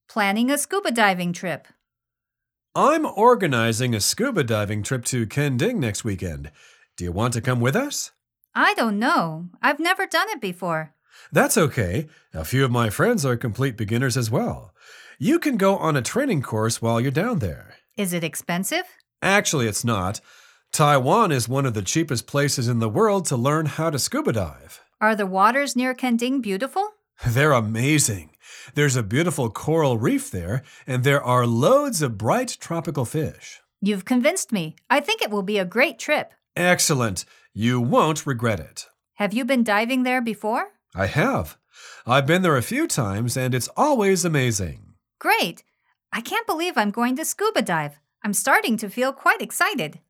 Planning a scuba diving trip. I'm organizing a scuba diving trip to Kending next weekend. Do you want to come with us? I don't know. I've never done it before. That's okay. A few of my friends are complete beginners as well. You can go on a training course while you're down there. Is it expensive? Actually, it's not. Taiwan is one of the cheapest places in the world to learn how to scuba dive. Are the waters near Kending beautiful? They're amazing. There's a beautiful coral reef there, and there are loads of bright tropical fish. You've convinced me. I think it will be a great trip. Excellent. You won't regret it. Have you been diving there before? I have. I've been there a few times, and it's always amazing. Great. I can't believe I'm going to scuba dive. I'm starting to feel quite excited.